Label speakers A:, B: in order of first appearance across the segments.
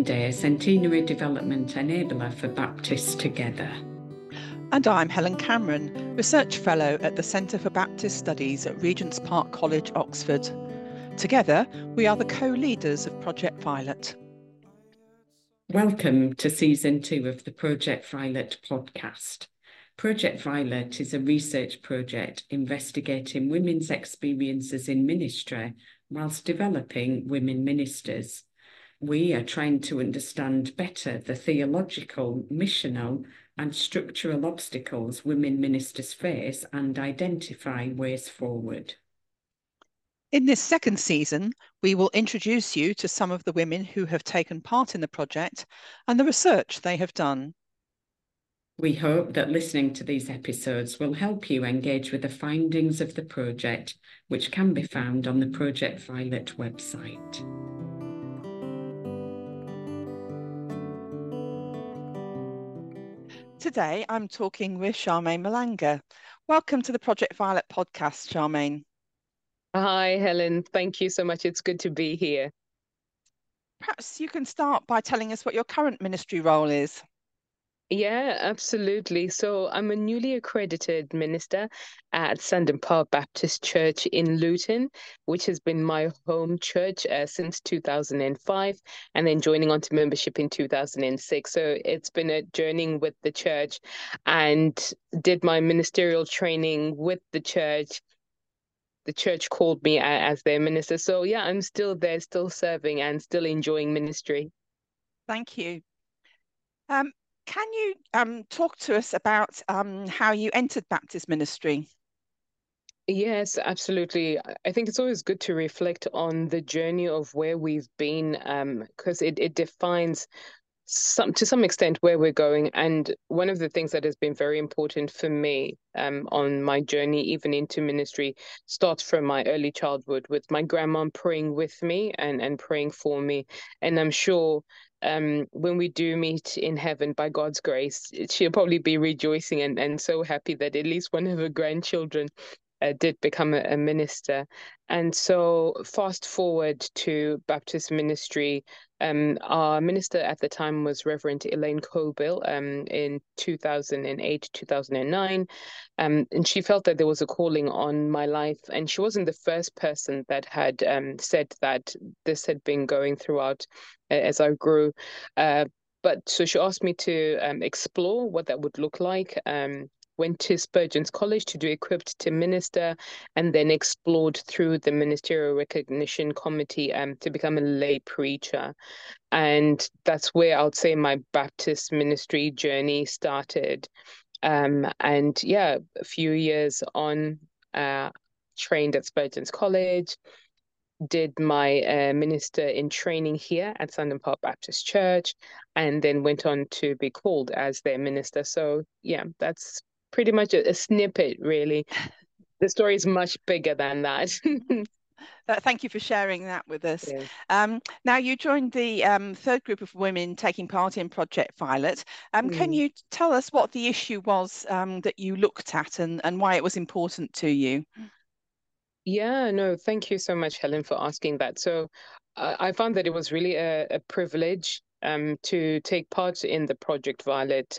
A: Linday, Centenary Development Enabler for Baptists Together.
B: And I'm Helen Cameron, Research Fellow at the Centre for Baptist Studies at Regent's Park College, Oxford. Together, we are the co-leaders of Project Violet.
A: Welcome to Season 2 of the Project Violet podcast. Project Violet is a research project investigating women's experiences in ministry whilst developing women ministers. We are trying to understand better the theological, missional, and structural obstacles women ministers face and identify ways forward.
B: In this second season, we will introduce you to some of the women who have taken part in the project and the research they have done.
A: We hope that listening to these episodes will help you engage with the findings of the project, which can be found on the Project Violet website.
B: Today, I'm talking with Charmaine Malanga. Welcome to the Project Violet podcast, Charmaine.
C: Hi, Helen. Thank you so much. It's good to be here.
B: Perhaps you can start by telling us what your current ministry role is.
C: Yeah, absolutely. So I'm a newly accredited minister at Sandon Park Baptist Church in Luton, which has been my home church since 2005, and then joining on to membership in 2006. So it's been a journey with the church, and did my ministerial training with the church. The church called me as their minister. So yeah, I'm still there, still serving and still enjoying ministry.
B: Thank you. Can you talk to us about how you entered Baptist ministry?
C: Yes, absolutely. I think it's always good to reflect on the journey of where we've been, because it defines to some extent where we're going. And one of the things that has been very important for me on my journey, even into ministry, starts from my early childhood with my grandma praying with me and praying for me. And I'm sure when we do meet in heaven by God's grace, she'll probably be rejoicing and so happy that at least one of her grandchildren did become a minister. And so fast forward to Baptist ministry, our minister at the time was Reverend Elaine Cobill in 2008, 2009. And she felt that there was a calling on my life. And she wasn't the first person that had said that this had been going throughout as I grew. But so she asked me to explore what that would look like. Went to Spurgeon's College to do Equipped to Minister, and then explored through the Ministerial Recognition Committee to become a lay preacher. And that's where I would say my Baptist ministry journey started. And yeah, a few years on, trained at Spurgeon's College, did my minister in training here at Sandon Park Baptist Church, and then went on to be called as their minister. So yeah, that's pretty much a snippet, really. The story is much bigger than that.
B: Thank you for sharing that with us.
C: Yeah.
B: Now, you joined the third group of women taking part in Project Violet. Can you tell us what the issue was that you looked at and why it was important to you?
C: Yeah, no, thank you so much, Helen, for asking that. So I found that it was really a privilege to take part in the Project Violet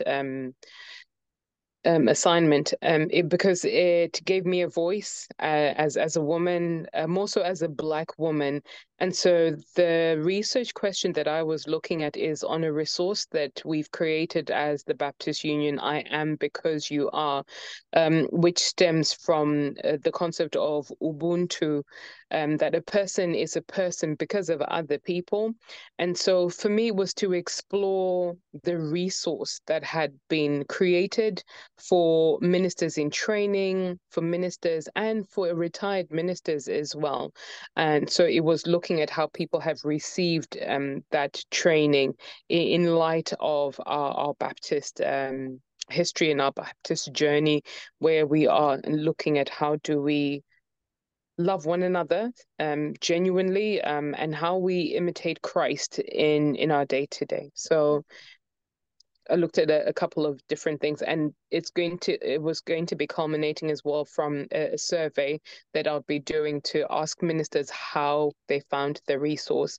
C: assignment, because it gave me a voice as a woman, more so as a Black woman. And so the research question that I was looking at is on a resource that we've created as the Baptist Union, I Am Because You Are, which stems from the concept of Ubuntu, that a person is a person because of other people. And so for me, it was to explore the resource that had been created for ministers in training, for ministers, and for retired ministers as well. And so it was looking at how people have received that training in light of our Baptist history and our Baptist journey, where we are looking at how do we love one another genuinely, and how we imitate Christ in our day to day. So I looked at a couple of different things, and it was going to be culminating as well from a survey that I'll be doing to ask ministers how they found the resource.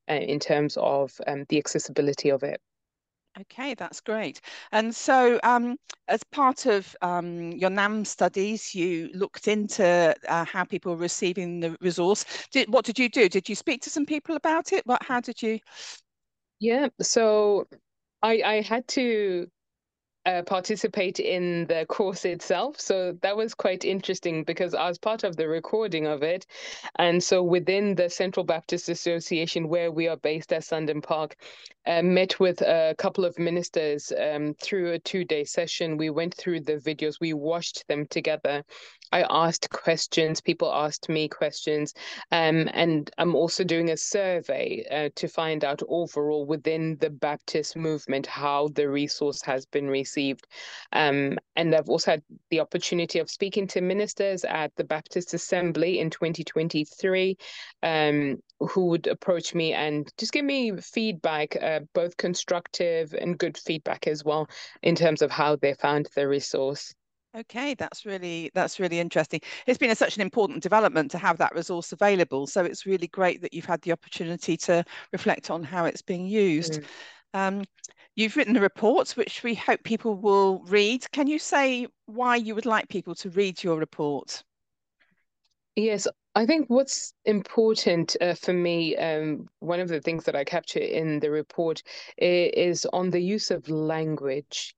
C: in terms of the accessibility of it.
B: Okay, that's great. And so, as part of your NAM studies, you looked into how people were receiving the resource. What did you do? Did you speak to some people about it? How did you?
C: Yeah, so I had to participate in the course itself. So that was quite interesting because I was part of the recording of it. And so within the Central Baptist Association, where we are based at Sundon Park, met with a couple of ministers through a 2-day session. We went through the videos, we watched them together. I asked questions, people asked me questions, and I'm also doing a survey to find out overall within the Baptist movement how the resource has been received. And I've also had the opportunity of speaking to ministers at the Baptist Assembly in 2023, who would approach me and just give me feedback, both constructive and good feedback as well, in terms of how they found the resource.
B: Okay, that's really interesting. It's been such an important development to have that resource available. So it's really great that you've had the opportunity to reflect on how it's being used. You've written the reports, which we hope people will read. Can you say why you would like people to read your report?
C: Yes, I think what's important for me, one of the things that I capture in the report is on the use of language.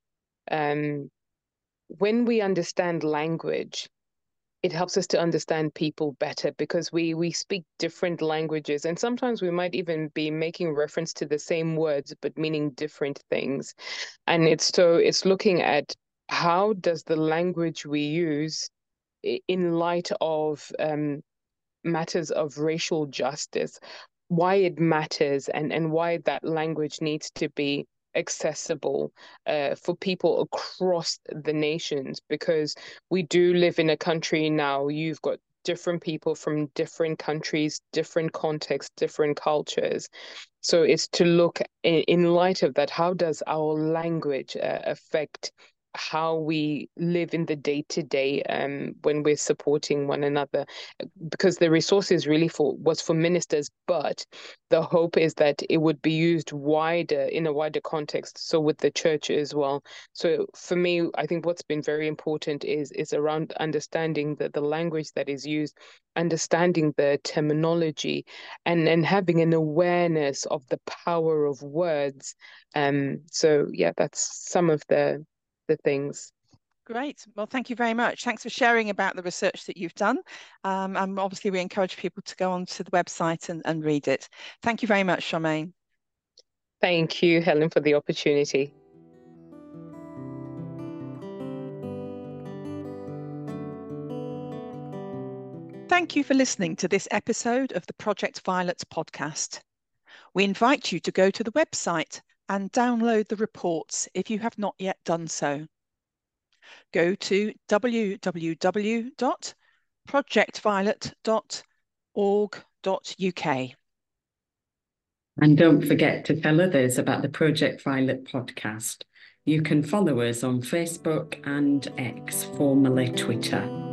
C: When we understand language, it helps us to understand people better because we speak different languages, and sometimes we might even be making reference to the same words but meaning different things. And it's looking at how does the language we use in light of matters of racial justice, why it matters, and why that language needs to be accessible for people across the nations, because we do live in a country now. You've got different people from different countries, different contexts, different cultures. So it's to look in light of that, how does our language affect how we live in the day-to-day when we're supporting one another, because the resource is really was for ministers, but the hope is that it would be used wider, in a wider context, so with the church as well. So for me, I think what's been very important is around understanding the language that is used, understanding the terminology, and having an awareness of the power of words. So yeah, that's some of the things.
B: Great. Well, thank you very much. Thanks for sharing about the research that you've done. And obviously, we encourage people to go onto the website and read it. Thank you very much, Charmaine.
C: Thank you, Helen, for the opportunity.
B: Thank you for listening to this episode of the Project Violet podcast. We invite you to go to the website and download the reports if you have not yet done so. Go to www.projectviolet.org.uk.
A: And don't forget to tell others about the Project Violet podcast. You can follow us on Facebook and X, formerly Twitter.